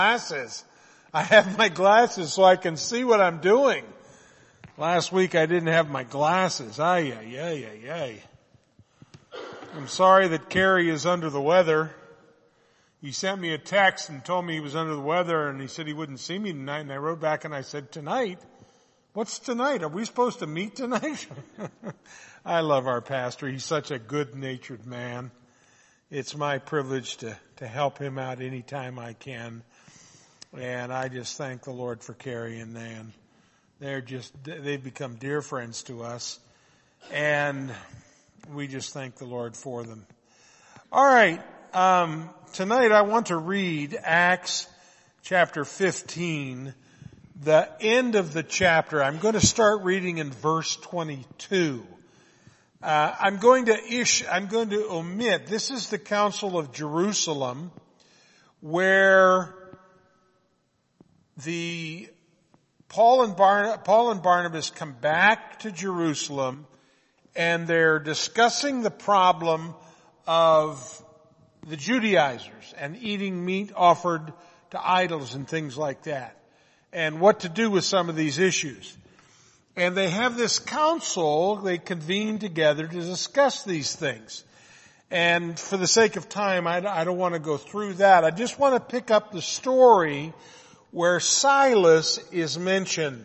glasses. I have my glasses so I can see what I'm doing. Last week I didn't have my glasses. Ay. I'm sorry that Kerry is under the weather. He sent me a text and told me he was under the weather, and he said he wouldn't see me tonight, and I wrote back and I said, tonight? What's tonight? Are we supposed to meet tonight? I love our pastor. He's such a good-natured man. It's my privilege to help him out anytime I can. And I just thank the Lord for Carrie and Nan. They've become dear friends to us. And we just thank the Lord for them. All right. Tonight I want to read Acts chapter 15, the end of the chapter. I'm going to start reading in verse 22. I'm going to omit. This is the Council of Jerusalem, where Paul and Barnabas come back to Jerusalem, and they're discussing the problem of the Judaizers and eating meat offered to idols and things like that, and what to do with some of these issues. And they have this council, they convene together to discuss these things. And for the sake of time, I don't want to go through that. I just want to pick up the story where Silas is mentioned.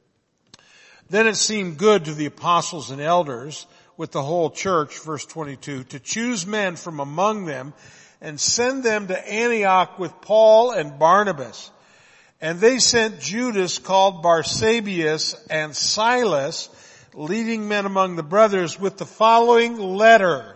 Then it seemed good to the apostles and elders with the whole church, verse 22, to choose men from among them and send them to Antioch with Paul and Barnabas. And they sent Judas, called Barsabbas, and Silas, leading men among the brothers, with the following letter.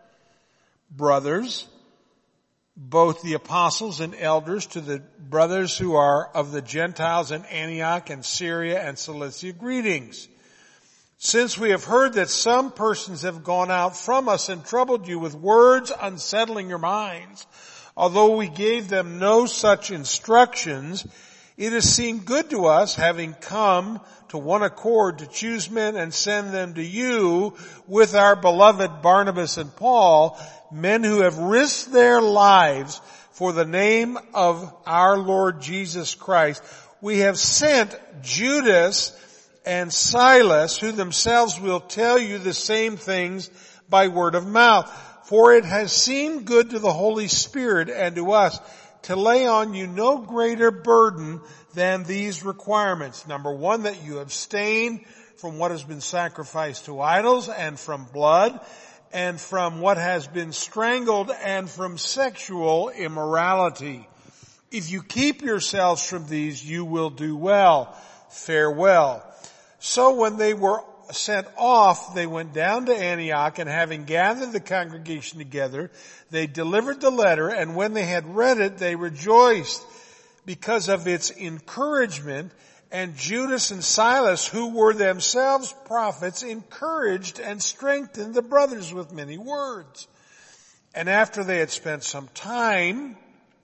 Brothers, both the apostles and elders, to the brothers who are of the Gentiles in Antioch and Syria and Cilicia, greetings. Since we have heard that some persons have gone out from us and troubled you with words unsettling your minds, although we gave them no such instructions, it has seemed good to us, having come to one accord, to choose men and send them to you with our beloved Barnabas and Paul, men who have risked their lives for the name of our Lord Jesus Christ. We have sent Judas and Silas, who themselves will tell you the same things by word of mouth. For it has seemed good to the Holy Spirit and to us to lay on you no greater burden than these requirements. Number one, that you abstain from what has been sacrificed to idols, and from blood, and from what has been strangled, and from sexual immorality. If you keep yourselves from these, you will do well. Farewell. So when they were sent off, they went down to Antioch, and having gathered the congregation together, they delivered the letter, and when they had read it, they rejoiced because of its encouragement. And Judas and Silas, who were themselves prophets, encouraged and strengthened the brothers with many words. And after they had spent some time,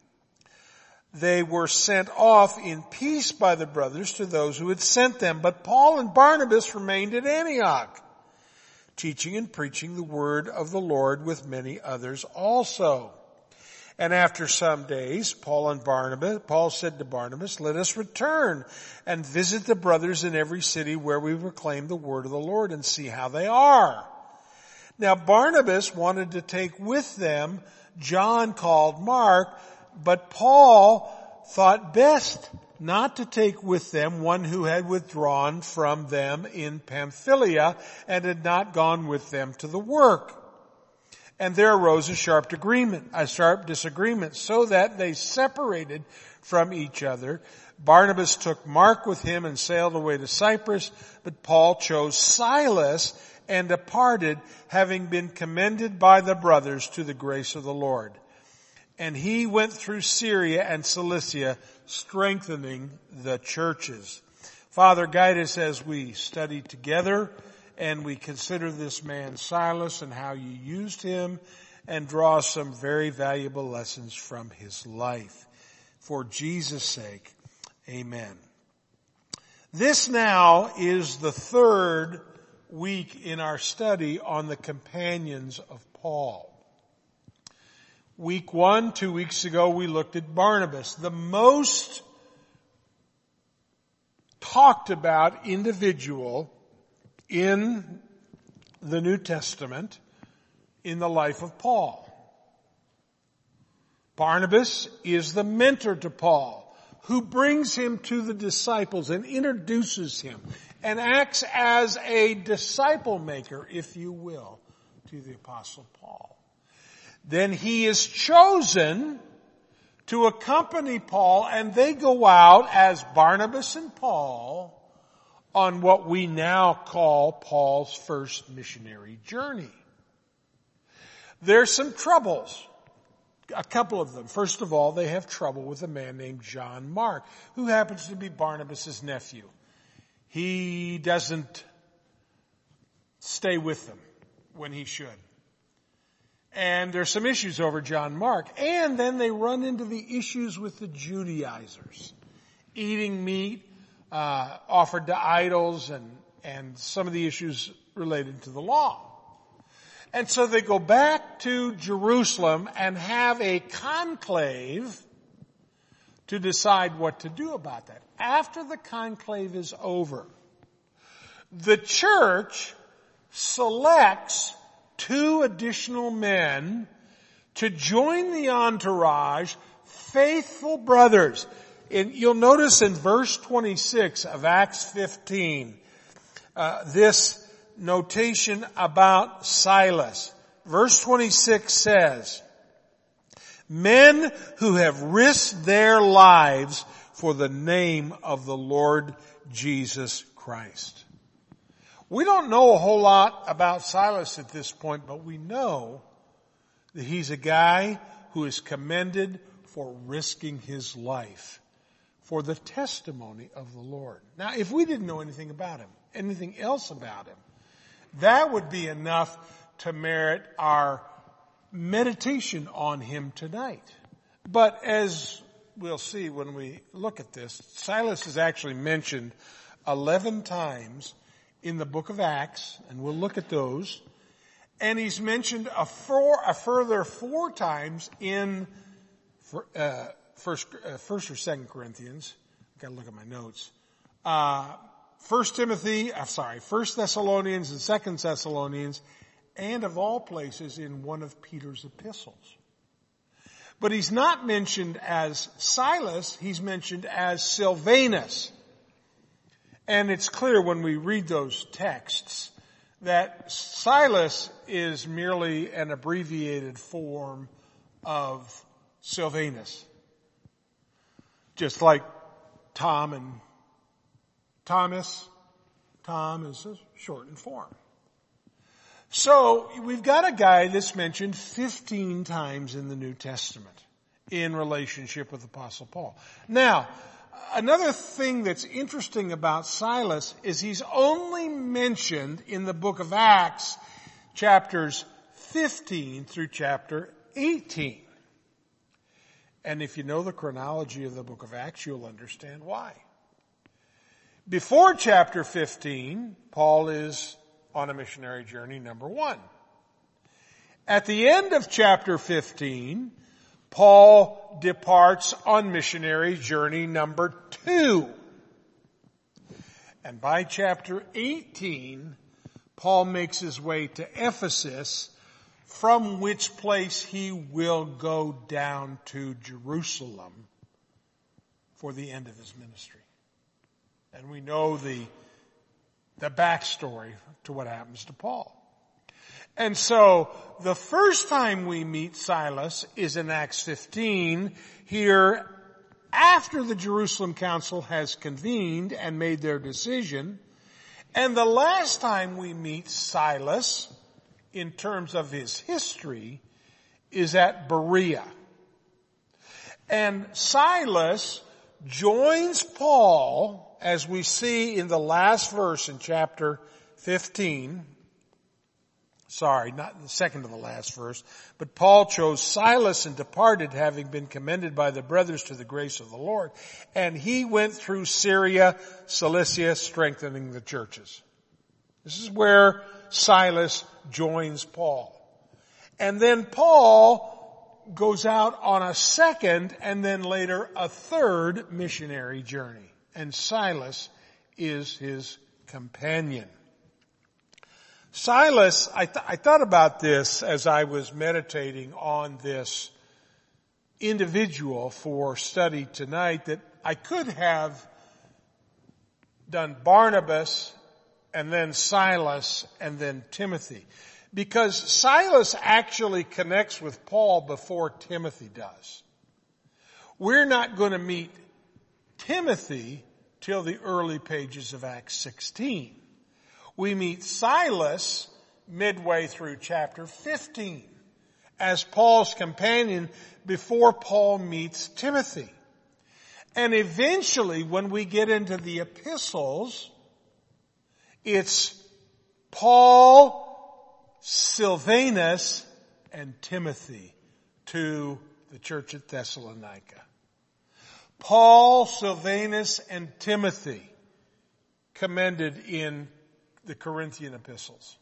they were sent off in peace by the brothers to those who had sent them. But Paul and Barnabas remained at Antioch, teaching and preaching the word of the Lord with many others also. And after some days, Paul said to Barnabas, let us return and visit the brothers in every city where we proclaim the word of the Lord, and see how they are. Now Barnabas wanted to take with them John, called Mark, but Paul thought best not to take with them one who had withdrawn from them in Pamphylia and had not gone with them to the work. And there arose a sharp disagreement, so that they separated from each other. Barnabas took Mark with him and sailed away to Cyprus, but Paul chose Silas and departed, having been commended by the brothers to the grace of the Lord. And he went through Syria and Cilicia, strengthening the churches. Father, guide us as we study together, and we consider this man Silas and how you used him, and draw some very valuable lessons from his life. For Jesus' sake, amen. This now is the third week in our study on the companions of Paul. Week 1, 2 weeks ago, we looked at Barnabas, the most talked about individual in the New Testament in the life of Paul. Barnabas is the mentor to Paul, who brings him to the disciples and introduces him and acts as a disciple maker, if you will, to the Apostle Paul. Then he is chosen to accompany Paul, and they go out as Barnabas and Paul on what we now call Paul's first missionary journey. There's some troubles. A couple of them. First of all, they have trouble with a man named John Mark, who happens to be Barnabas' nephew. He doesn't stay with them when he should. And there's some issues over John Mark. And then they run into the issues with the Judaizers. Eating meat offered to idols and some of the issues related to the law. And so they go back to Jerusalem and have a conclave to decide what to do about that. After the conclave is over, the church selects 2 additional men to join the entourage, faithful brothers. And you'll notice in verse 26 of Acts 15, this notation about Silas. Verse 26 says, men who have risked their lives for the name of the Lord Jesus Christ. We don't know a whole lot about Silas at this point, but we know that he's a guy who is commended for risking his life for the testimony of the Lord. Now, if we didn't know anything about him, anything else about him, that would be enough to merit our meditation on him tonight. But as we'll see when we look at this, Silas is actually mentioned 11 times in the book of Acts, and we'll look at those. And he's mentioned a further 4 times in First or 2 Corinthians. I've got to look at my notes. 1 Thessalonians and 2 Thessalonians, and of all places in one of Peter's epistles. But he's not mentioned as Silas, he's mentioned as Silvanus. And it's clear when we read those texts that Silas is merely an abbreviated form of Silvanus. Just like Tom and Thomas. Tom is a shortened form. So we've got a guy that's mentioned 15 times in the New Testament in relationship with Apostle Paul. Now, another thing that's interesting about Silas is he's only mentioned in the book of Acts, chapters 15 through chapter 18. And if you know the chronology of the book of Acts, you'll understand why. Before chapter 15, Paul is on a missionary journey, number 1. At the end of chapter 15, Paul departs on missionary journey number 2. And by chapter 18, Paul makes his way to Ephesus, from which place he will go down to Jerusalem for the end of his ministry. And we know the backstory to what happens to Paul. And so the first time we meet Silas is in Acts 15, here after the Jerusalem Council has convened and made their decision. And the last time we meet Silas, in terms of his history, is at Berea. And Silas joins Paul, as we see in the last verse in chapter 15. Sorry, not the second to the last verse. But Paul chose Silas and departed, having been commended by the brothers to the grace of the Lord. And he went through Syria, Cilicia, strengthening the churches. This is where Silas joins Paul. And then Paul goes out on a second and then later a third missionary journey. And Silas is his companion. Silas, I thought about this as I was meditating on this individual for study tonight, that I could have done Barnabas and then Silas and then Timothy. Because Silas actually connects with Paul before Timothy does. We're not going to meet Timothy till the early pages of Acts 16. We meet Silas midway through chapter 15 as Paul's companion before Paul meets Timothy. And eventually, when we get into the epistles, it's Paul, Silvanus, and Timothy to the church at Thessalonica. Paul, Silvanus, and Timothy commended in the Corinthian epistles.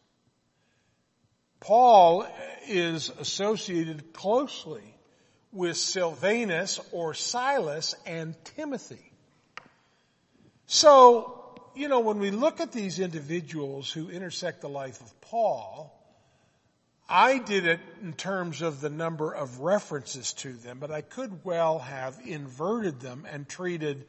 Paul is associated closely with Silvanus or Silas and Timothy. So, when we look at these individuals who intersect the life of Paul, I did it in terms of the number of references to them, but I could well have inverted them and treated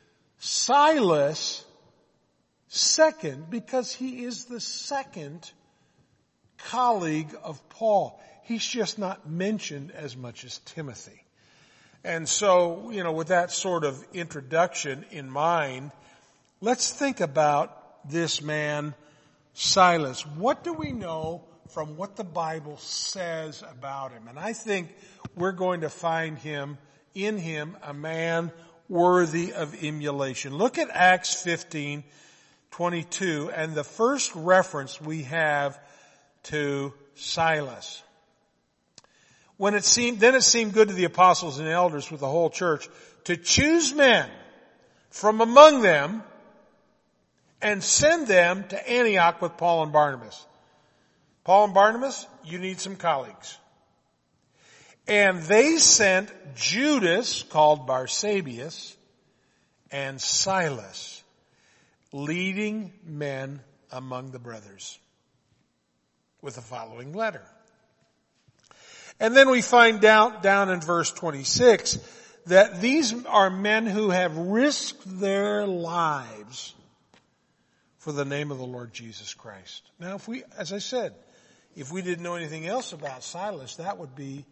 Silas second because he is the second colleague of Paul. He's just not mentioned as much as Timothy. And so, with that sort of introduction in mind, let's think about this man, Silas. What do we know from what the Bible says about him? And I think we're going to find in him a man worthy of emulation. Look at Acts 15:22, and the first reference we have to Silas. Then it seemed good to the apostles and elders with the whole church to choose men from among them and send them to Antioch with Paul and Barnabas. Paul and Barnabas, you need some colleagues. And they sent Judas, called Barsabbas, and Silas, leading men among the brothers, with the following letter. And then we find out down in verse 26 that these are men who have risked their lives for the name of the Lord Jesus Christ. Now, if we didn't know anything else about Silas, that would be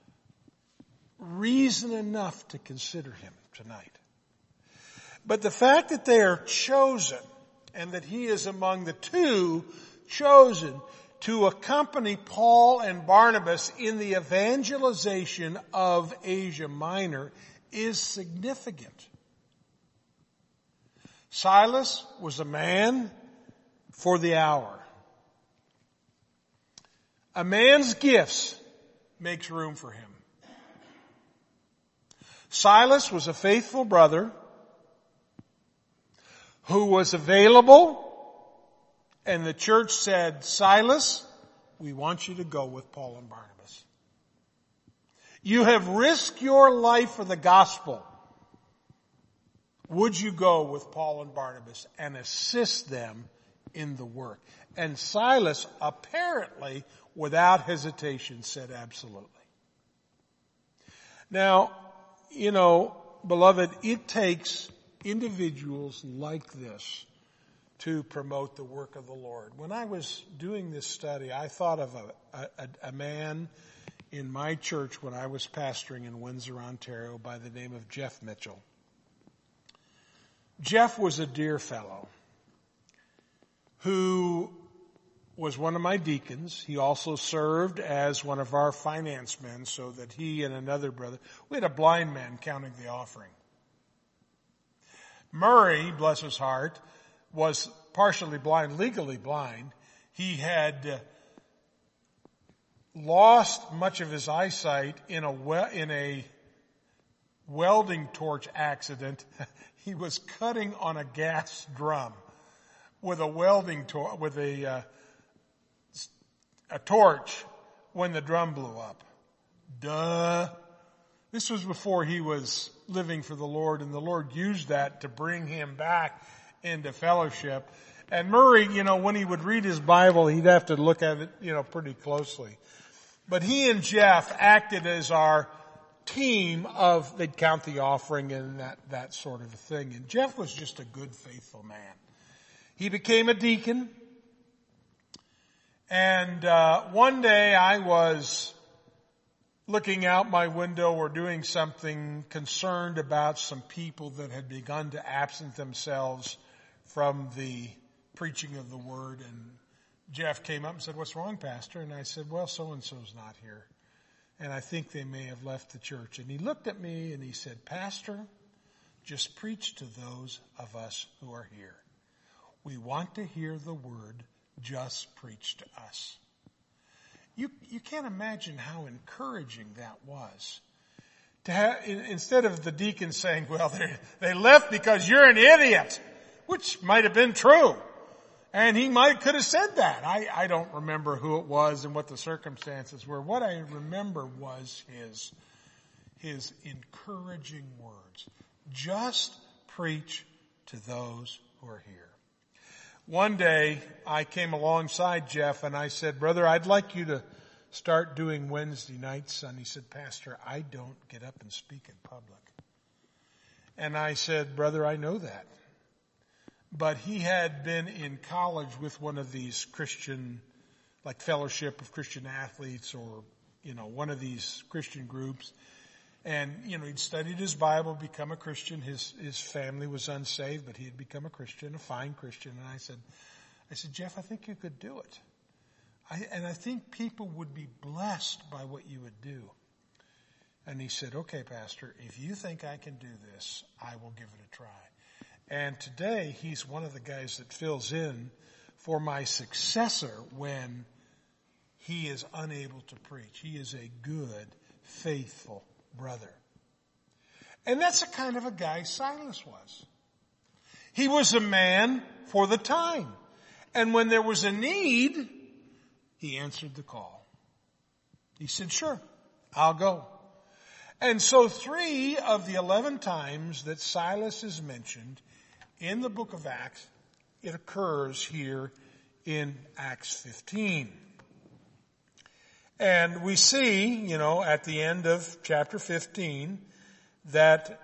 reason enough to consider him tonight. But the fact that they are chosen and that he is among the two chosen to accompany Paul and Barnabas in the evangelization of Asia Minor is significant. Silas was a man for the hour. A man's gifts makes room for him. Silas was a faithful brother who was available, and the church said, Silas, we want you to go with Paul and Barnabas. You have risked your life for the gospel. Would you go with Paul and Barnabas and assist them in the work? And Silas, apparently, without hesitation, said absolutely. Now, beloved, it takes individuals like this to promote the work of the Lord. When I was doing this study, I thought of a man in my church when I was pastoring in Windsor, Ontario, by the name of Jeff Mitchell. Jeff was a dear fellow who was one of my deacons. He also served as one of our finance men, so that he and another brother, we had a blind man counting the offering. Murray, bless his heart, was partially blind, legally blind. He had lost much of his eyesight in a welding torch accident. He was cutting on a gas drum with a torch when the drum blew up. Duh. This was before he was living for the Lord, and the Lord used that to bring him back into fellowship. And Murray, when he would read his Bible, he'd have to look at it, pretty closely. But he and Jeff acted as our team they'd count the offering and that sort of a thing. And Jeff was just a good, faithful man. He became a deacon. And one day I was looking out my window or doing something, concerned about some people that had begun to absent themselves from the preaching of the word. And Jeff came up and said, "What's wrong, Pastor?" And I said, "Well, so-and-so's not here. And I think they may have left the church." And he looked at me and he said, "Pastor, just preach to those of us who are here. We want to hear the word. Just preach to us." You can't imagine how encouraging that was. To have, instead of the deacon saying, "Well, they left because you're an idiot," which might have been true. And he could have said that. I don't remember who it was and what the circumstances were. What I remember was his encouraging words. Just preach to those who are here. One day I came alongside Jeff and I said, "Brother, I'd like you to start doing Wednesday nights." And he said, "Pastor, I don't get up and speak in public." And I said, "Brother, I know that." But he had been in college with one of these Christian, like Fellowship of Christian Athletes or, one of these Christian groups. And, he'd studied his Bible, become a Christian. His family was unsaved, but he had become a Christian, a fine Christian. And I said, "Jeff, I think you could do it. I think people would be blessed by what you would do." And he said, "Okay, Pastor, if you think I can do this, I will give it a try." And today, he's one of the guys that fills in for my successor when he is unable to preach. He is a good, faithful brother. And that's the kind of a guy Silas was. He was a man for the time. And when there was a need, he answered the call. He said, "Sure, I'll go." And so 3 of the 11 times that Silas is mentioned in the book of Acts, it occurs here in Acts 15. And we see, at the end of chapter 15, that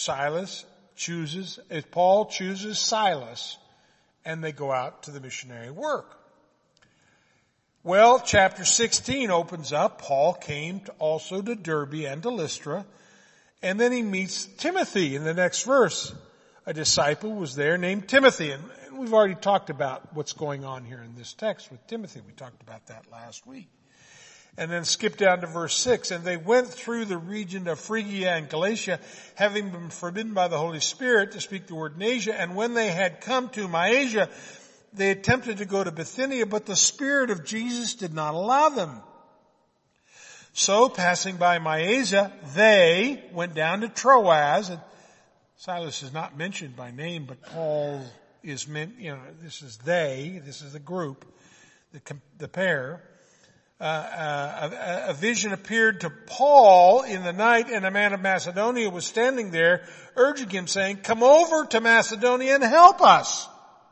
Paul chooses Silas, and they go out to the missionary work. Well, chapter 16 opens up. Paul came also to Derbe and to Lystra, and then he meets Timothy in the next verse. A disciple was there named Timothy, and we've already talked about what's going on here in this text with Timothy. We talked about that last week. And then skip down to verse 6. "And they went through the region of Phrygia and Galatia, having been forbidden by the Holy Spirit to speak the word in Asia. And when they had come to Mysia, they attempted to go to Bithynia, but the Spirit of Jesus did not allow them. So, passing by Mysia, they went down to Troas." And Silas is not mentioned by name, but Paul is this is they, this is the group, the pair. A vision appeared to Paul in the night, and a man of Macedonia was standing there, urging him, saying, "Come over to Macedonia and help us."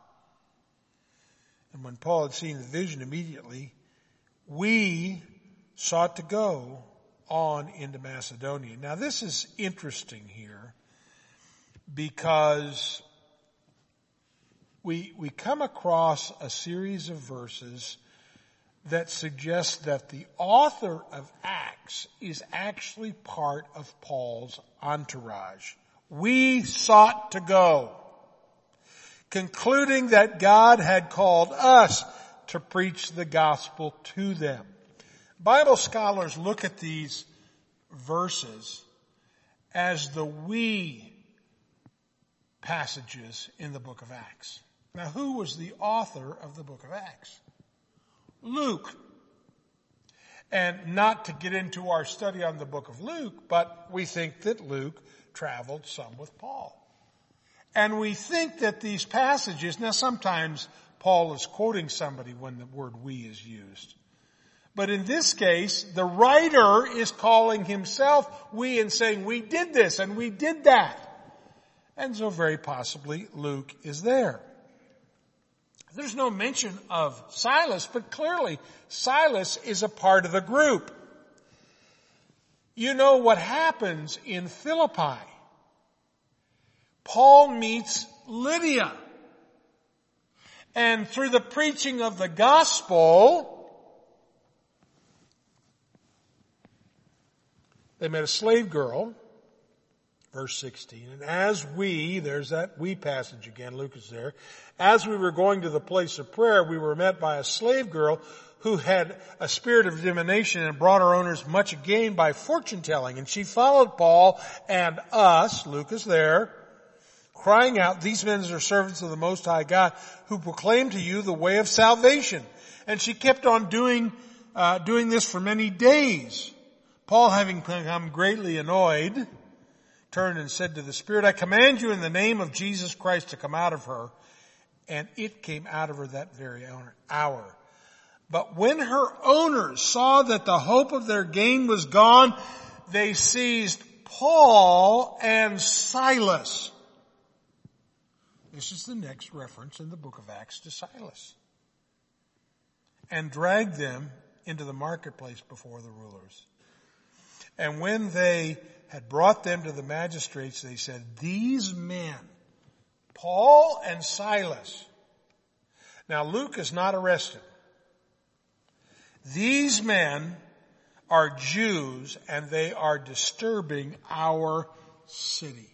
And when Paul had seen the vision, immediately we sought to go on into Macedonia. Now this is interesting here, because we come across a series of verses that suggest that the author of Acts is actually part of Paul's entourage. We sought to go, concluding that God had called us to preach the gospel to them. Bible scholars look at these verses as the we passages in the book of Acts. Now, who was the author of the book of Acts? Luke. And not to get into our study on the book of Luke, but we think that Luke traveled some with Paul. And we think that these passages, now sometimes Paul is quoting somebody when the word we is used, But in this case, the writer is calling himself we and saying we did this and we did that. And so very possibly Luke is there. There's no mention of Silas, but clearly Silas is a part of the group. You know what happens in Philippi. Paul meets Lydia. And through the preaching of the gospel, they met a slave girl, verse 16, and as we, there's that we passage again, Luke is there, as we were going to the place of prayer, we were met by a slave girl who had a spirit of divination and brought her owners much gain by fortune telling. And she followed Paul and us, Luke is there, crying out, these men are servants of the Most High God who proclaim to you the way of salvation. And she kept on doing this for many days. Paul, having become greatly annoyed, turned and said to the Spirit, I command you in the name of Jesus Christ to come out of her. And it came out of her that very hour. But when her owners saw that the hope of their gain was gone, they seized Paul and Silas. This is the next reference in the book of Acts to Silas. And dragged them into the marketplace before the rulers. And when they had brought them to the magistrates, they said, these men, Paul and Silas. Now Luke is not arrested. These men are Jews and they are disturbing our city.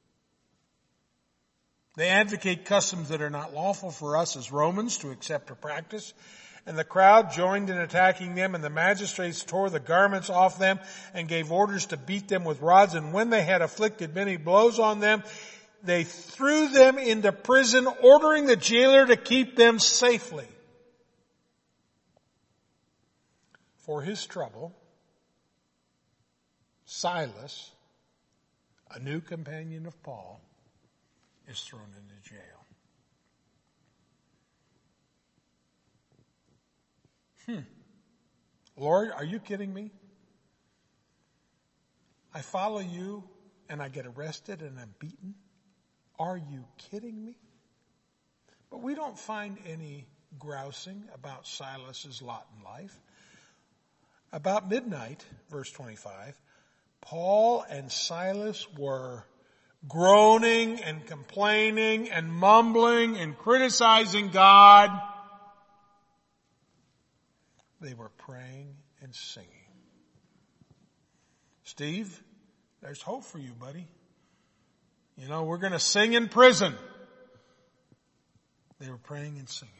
They advocate customs that are not lawful for us as Romans to accept or practice. And the crowd joined in attacking them, and the magistrates tore the garments off them and gave orders to beat them with rods. And when they had inflicted many blows on them, they threw them into prison, ordering the jailer to keep them safely. For his trouble, Silas, a new companion of Paul, is thrown into jail. Lord, are you kidding me? I follow you and I get arrested and I'm beaten. Are you kidding me? But we don't find any grousing about Silas's lot in life. About midnight, verse 25, Paul and Silas were groaning and complaining and mumbling and criticizing God. They were praying and singing. Steve, there's hope for you, buddy. You know, we're going to sing in prison. They were praying and singing.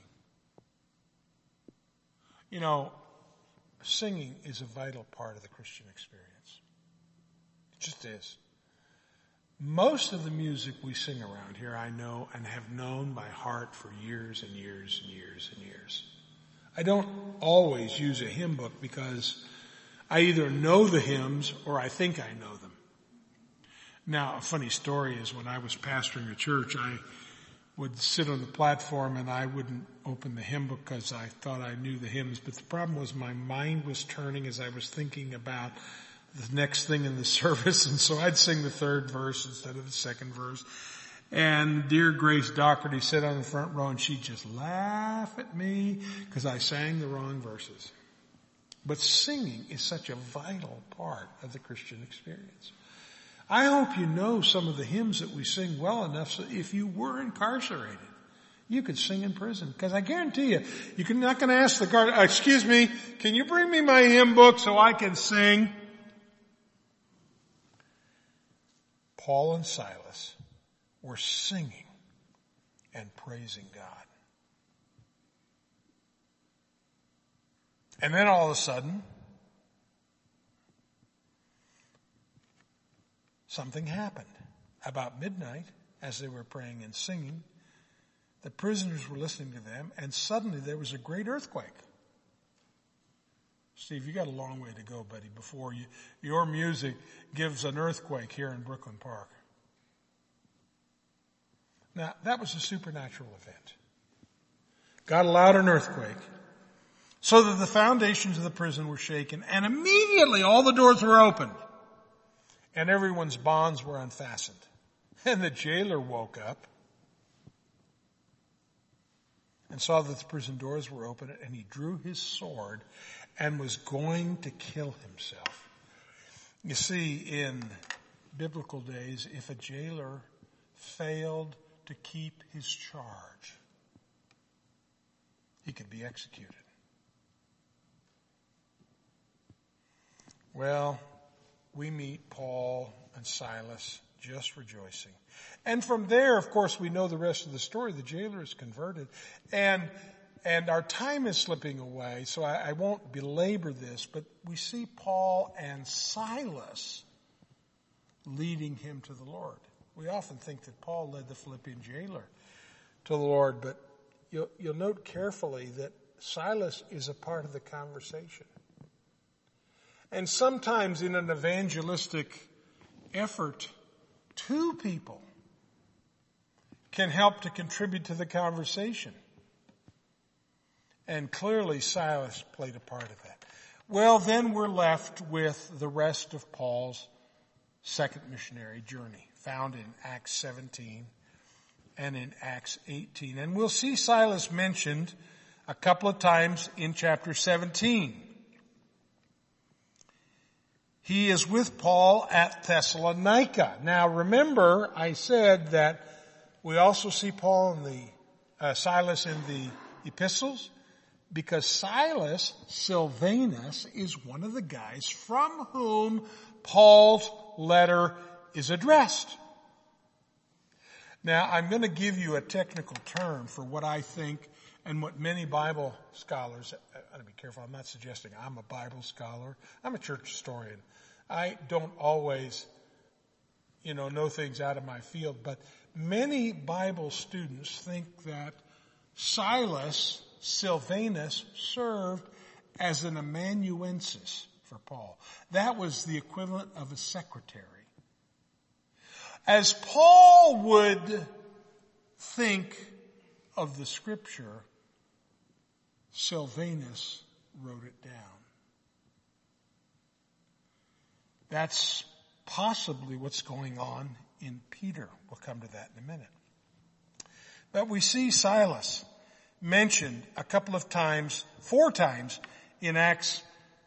You know, singing is a vital part of the Christian experience. It just is. Most of the music we sing around here I know and have known by heart for years and years and years and years. I don't always use a hymn book because I either know the hymns or I think I know them. Now, a funny story is when I was pastoring a church, I would sit on the platform and I wouldn't open the hymn book because I thought I knew the hymns. But the problem was my mind was turning as I was thinking about the next thing in the service. And so I'd sing the third verse instead of the second verse. And dear Grace Doherty sat on the front row and she'd just laugh at me because I sang the wrong verses. But singing is such a vital part of the Christian experience. I hope you know some of the hymns that we sing well enough so if you were incarcerated, you could sing in prison. Because I guarantee you, you're not going to ask the guard, excuse me, can you bring me my hymn book so I can sing? Paul and Silas were singing and praising God. And then all of a sudden, something happened. About midnight, as they were praying and singing, the prisoners were listening to them, and suddenly there was a great earthquake. Steve, you got a long way to go, buddy, before your music gives an earthquake here in Brooklyn Park. Now, that was a supernatural event. God allowed an earthquake so that the foundations of the prison were shaken, and immediately all the doors were opened, and everyone's bonds were unfastened. And the jailer woke up and saw that the prison doors were open, and he drew his sword and was going to kill himself. You see, in biblical days, if a jailer failed to keep his charge, he could be executed. Well, we meet Paul and Silas just rejoicing. And from there, of course, we know the rest of the story. The jailer is converted. And our time is slipping away, so I won't belabor this, but we see Paul and Silas leading him to the Lord. We often think that Paul led the Philippian jailer to the Lord, but you'll note carefully that Silas is a part of the conversation. And sometimes in an evangelistic effort, two people can help to contribute to the conversation. And clearly Silas played a part of that. Well, then we're left with the rest of Paul's second missionary journey, found in Acts 17 and in Acts 18. And we'll see Silas mentioned a couple of times in chapter 17. He is with Paul at Thessalonica. Now remember, I said that we also see Silas in the epistles, because Silas, Silvanus, is one of the guys from whom Paul's letter is addressed. Now, I'm going to give you a technical term for what I think and what many Bible scholars, I ought to be careful, I'm not suggesting I'm a Bible scholar. I'm a church historian. I don't always, know things out of my field, but many Bible students think that Silas, Silvanus, served as an amanuensis for Paul. That was the equivalent of a secretary. As Paul would think of the scripture, Silvanus wrote it down. That's possibly what's going on in Peter. We'll come to that in a minute. But we see Silas mentioned a couple of times, 4 times in Acts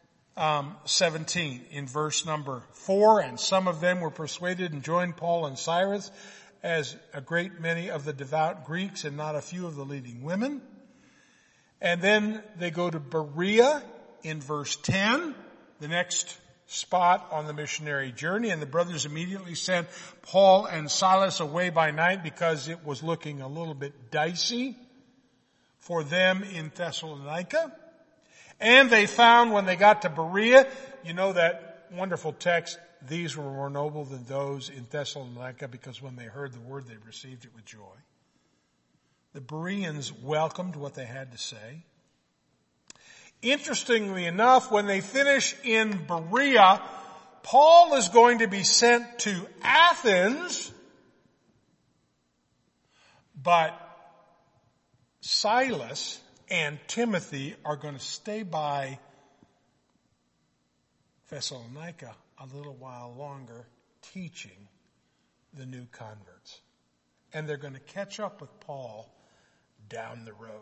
17 in verse number 4. And some of them were persuaded and joined Paul and Silas, as a great many of the devout Greeks and not a few of the leading women. And then they go to Berea in verse 10, the next spot on the missionary journey. And the brothers immediately sent Paul and Silas away by night because it was looking a little bit dicey for them in Thessalonica. And they found when they got to Berea, that wonderful text, these were more noble than those in Thessalonica, because when they heard the word, they received it with joy. The Bereans welcomed what they had to say. Interestingly enough, when they finish in Berea, Paul is going to be sent to Athens, but Silas and Timothy are going to stay by Thessalonica a little while longer, teaching the new converts. And they're going to catch up with Paul down the road.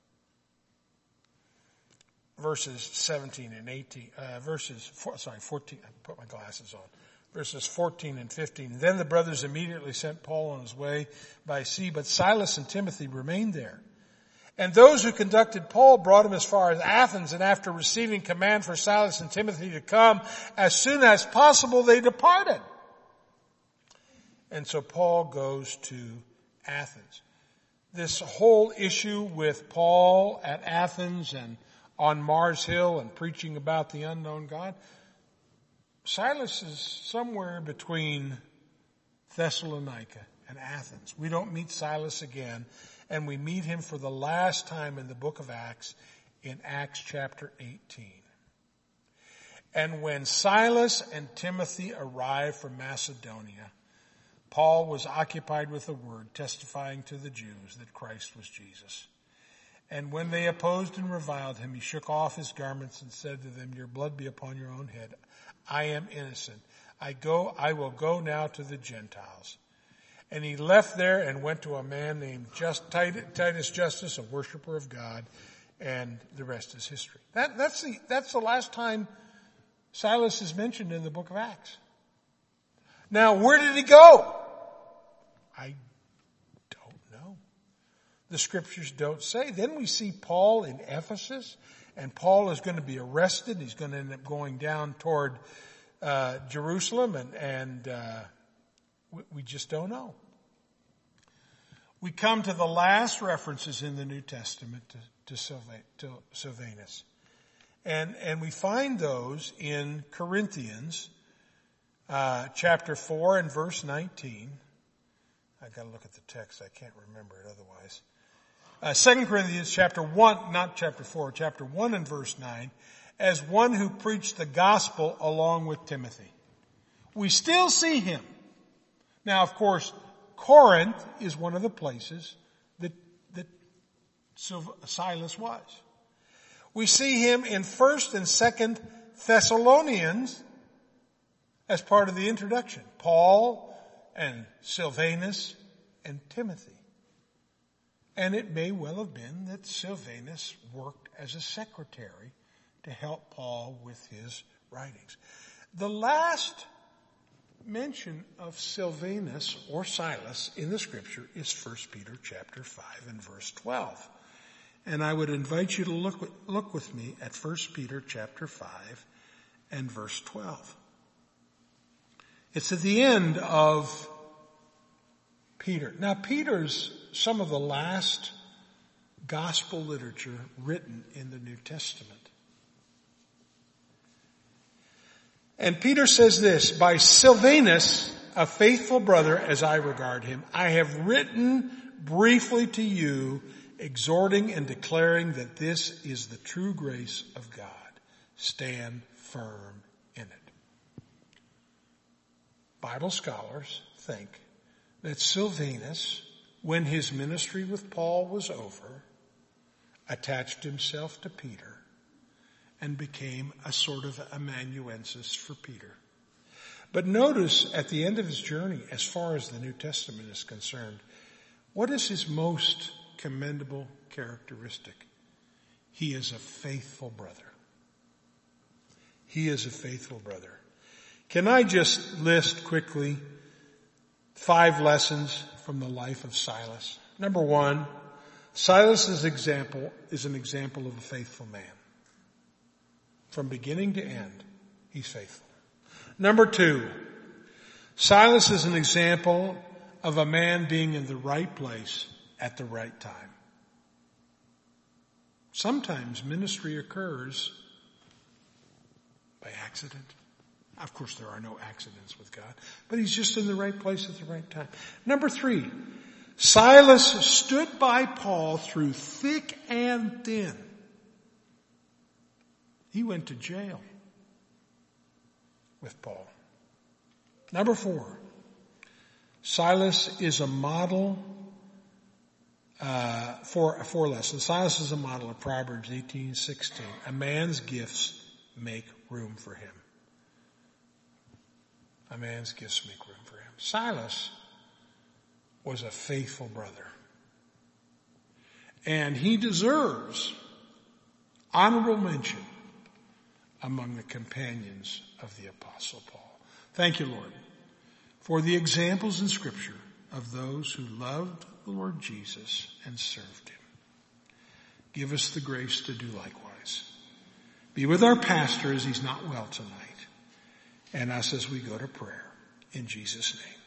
Verses 17 and 18, 14, I put my glasses on. Verses 14 and 15. Then the brothers immediately sent Paul on his way by sea, but Silas and Timothy remained there. And those who conducted Paul brought him as far as Athens, and after receiving command for Silas and Timothy to come as soon as possible, they departed. And so Paul goes to Athens. This whole issue with Paul at Athens and on Mars Hill and preaching about the unknown God, Silas is somewhere between Thessalonica and Athens. We don't meet Silas again, and we meet him for the last time in the book of Acts in Acts chapter 18. And when Silas and Timothy arrived from Macedonia, Paul was occupied with the word, testifying to the Jews that Christ was Jesus. And when they opposed and reviled him, he shook off his garments and said to them, your blood be upon your own head. I am innocent. I will go now to the Gentiles. And he left there and went to a man named Titus Justus, a worshiper of God, and the rest is history. That's the last time Silas is mentioned in the book of Acts. Now, where did he go? I don't know. The scriptures don't say. Then we see Paul in Ephesus, and Paul is going to be arrested. He's going to end up going down toward Jerusalem, and we just don't know. We come to the last references in the New Testament to Silvanus. And we find those in Corinthians, chapter 4 and verse 19. I've got to look at the text. I can't remember it otherwise. 2 Corinthians chapter 1, not chapter 4, chapter 1 and verse 9, as one who preached the gospel along with Timothy. We still see him. Now, of course, Corinth is one of the places that Silas was. We see him in 1st and 2nd Thessalonians as part of the introduction. Paul and Silvanus and Timothy. And it may well have been that Silvanus worked as a secretary to help Paul with his writings. The last mention of Silvanus or Silas in the scripture is 1 Peter chapter 5 and verse 12. And I would invite you to look with me at 1 Peter chapter 5 and verse 12. It's at the end of Peter. Now, Peter's some of the last gospel literature written in the New Testament. And Peter says this, by Silvanus, a faithful brother as I regard him, I have written briefly to you, exhorting and declaring that this is the true grace of God. Stand firm in it. Bible scholars think that Silvanus, when his ministry with Paul was over, attached himself to Peter and became a sort of amanuensis for Peter. But notice at the end of his journey, as far as the New Testament is concerned, what is his most commendable characteristic? He is a faithful brother. He is a faithful brother. Can I just list quickly 5 lessons from the life of Silas? Number 1, Silas's example is an example of a faithful man. From beginning to end, he's faithful. Number 2, Silas is an example of a man being in the right place at the right time. Sometimes ministry occurs by accident. Of course, there are no accidents with God, but he's just in the right place at the right time. Number 3, Silas stood by Paul through thick and thin. He went to jail with Paul. Number 4, Silas is a model for 4 lessons. Silas is a model of Proverbs 18:16. A man's gifts make room for him. A man's gifts make room for him. Silas was a faithful brother. And he deserves honorable mention among the companions of the Apostle Paul. Thank you, Lord, for the examples in Scripture of those who loved the Lord Jesus and served him. Give us the grace to do likewise. Be with our pastor as he's not well tonight, and us as we go to prayer. In Jesus' name.